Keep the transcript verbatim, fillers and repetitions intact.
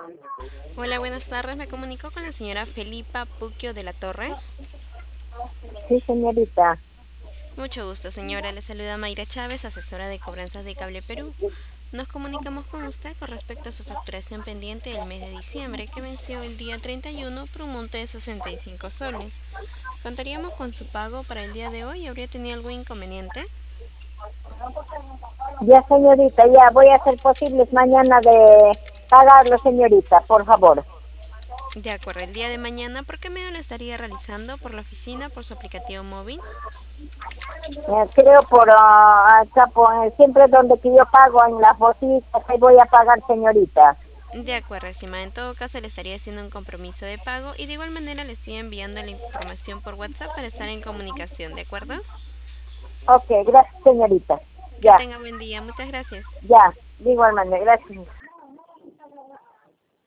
Hola, buenas tardes. Me comunico con la señora Felipa Puquio de la Torre. Sí, señorita. Mucho gusto, señora. Le saluda Mayra Chávez, asesora de cobranzas de Cable Perú. Nos comunicamos con usted con respecto a su facturación pendiente del mes de diciembre, que venció el día treinta y uno por un monto de sesenta y cinco soles. ¿Contaríamos con su pago para el día de hoy? ¿Habría tenido algún inconveniente? Ya, señorita, ya voy a hacer posibles mañana de pagarlo, señorita, por favor. De acuerdo, el día de mañana, ¿por qué medio lo estaría realizando? ¿Por la oficina? ¿Por su aplicativo móvil? Eh, creo por ah, acá, por, siempre donde que yo pago en las botitas, ahí voy a pagar, señorita. De acuerdo, estimada. En todo caso, le estaría haciendo un compromiso de pago y de igual manera le estoy enviando la información por WhatsApp para estar en comunicación, ¿de acuerdo? Ok, gracias, señorita. Que Ya, tenga buen día. Muchas gracias. ya, de igual manera, gracias.